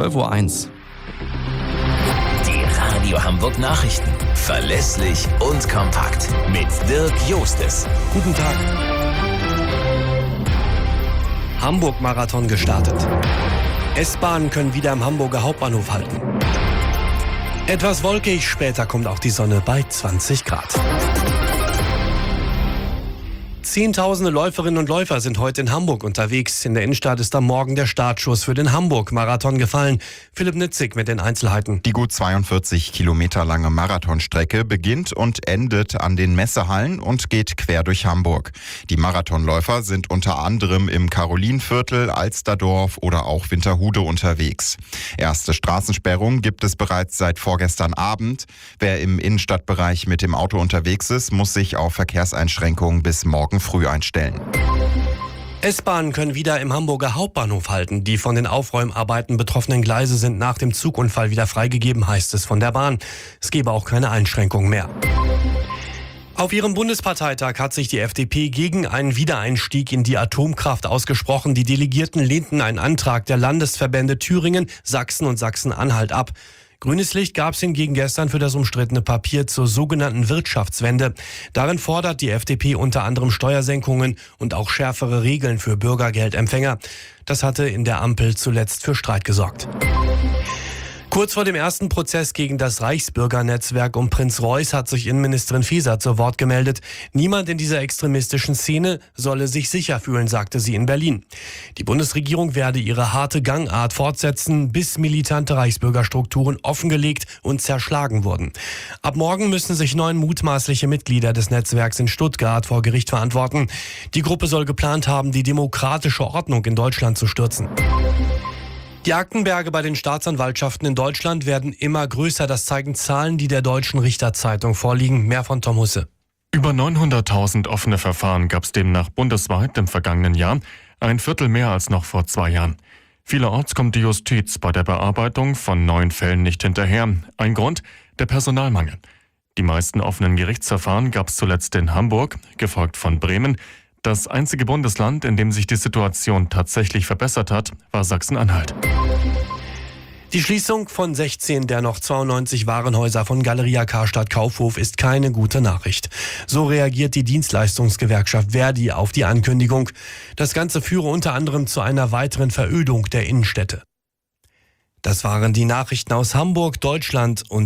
12.01 Uhr. Die Radio Hamburg Nachrichten. Verlässlich und kompakt. Mit Dirk Jostes. Guten Tag. Hamburg-Marathon gestartet. S-Bahnen können wieder im Hamburger Hauptbahnhof halten. Etwas wolkig, später kommt auch die Sonne bei 20 Grad. Zehntausende Läuferinnen und Läufer sind heute in Hamburg unterwegs. In der Innenstadt ist am Morgen der Startschuss für den Hamburg-Marathon gefallen. Philipp Nitzig mit den Einzelheiten. Die gut 42 Kilometer lange Marathonstrecke beginnt und endet an den Messehallen und geht quer durch Hamburg. Die Marathonläufer sind unter anderem im Karolinviertel, Alsterdorf oder auch Winterhude unterwegs. Erste Straßensperrungen gibt es bereits seit vorgestern Abend. Wer im Innenstadtbereich mit dem Auto unterwegs ist, muss sich auf Verkehrseinschränkungen bis morgen früh einstellen. S-Bahnen können wieder im Hamburger Hauptbahnhof halten. Die von den Aufräumarbeiten betroffenen Gleise sind nach dem Zugunfall wieder freigegeben, heißt es von der Bahn. Es gebe auch keine Einschränkungen mehr. Auf ihrem Bundesparteitag hat sich die FDP gegen einen Wiedereinstieg in die Atomkraft ausgesprochen. Die Delegierten lehnten einen Antrag der Landesverbände Thüringen, Sachsen und Sachsen-Anhalt ab. Grünes Licht gab es hingegen gestern für das umstrittene Papier zur sogenannten Wirtschaftswende. Darin fordert die FDP unter anderem Steuersenkungen und auch schärfere Regeln für Bürgergeldempfänger. Das hatte in der Ampel zuletzt für Streit gesorgt. Kurz vor dem ersten Prozess gegen das Reichsbürgernetzwerk um Prinz Reuß hat sich Innenministerin Faeser zu Wort gemeldet. Niemand in dieser extremistischen Szene solle sich sicher fühlen, sagte sie in Berlin. Die Bundesregierung werde ihre harte Gangart fortsetzen, bis militante Reichsbürgerstrukturen offengelegt und zerschlagen wurden. Ab morgen müssen sich 9 mutmaßliche Mitglieder des Netzwerks in Stuttgart vor Gericht verantworten. Die Gruppe soll geplant haben, die demokratische Ordnung in Deutschland zu stürzen. Die Aktenberge bei den Staatsanwaltschaften in Deutschland werden immer größer. Das zeigen Zahlen, die der Deutschen Richterzeitung vorliegen. Mehr von Tom Husse. Über 900.000 offene Verfahren gab es demnach bundesweit im vergangenen Jahr, ein Viertel mehr als noch vor 2 Jahren. Vielerorts kommt die Justiz bei der Bearbeitung von neuen Fällen nicht hinterher. Ein Grund: der Personalmangel. Die meisten offenen Gerichtsverfahren gab es zuletzt in Hamburg, gefolgt von Bremen. Das einzige Bundesland, in dem sich die Situation tatsächlich verbessert hat, war Sachsen-Anhalt. Die Schließung von 16 der noch 92 Warenhäuser von Galeria Karstadt Kaufhof ist keine gute Nachricht. So reagiert die Dienstleistungsgewerkschaft Verdi auf die Ankündigung. Das Ganze führe unter anderem zu einer weiteren Verödung der Innenstädte. Das waren die Nachrichten aus Hamburg, Deutschland und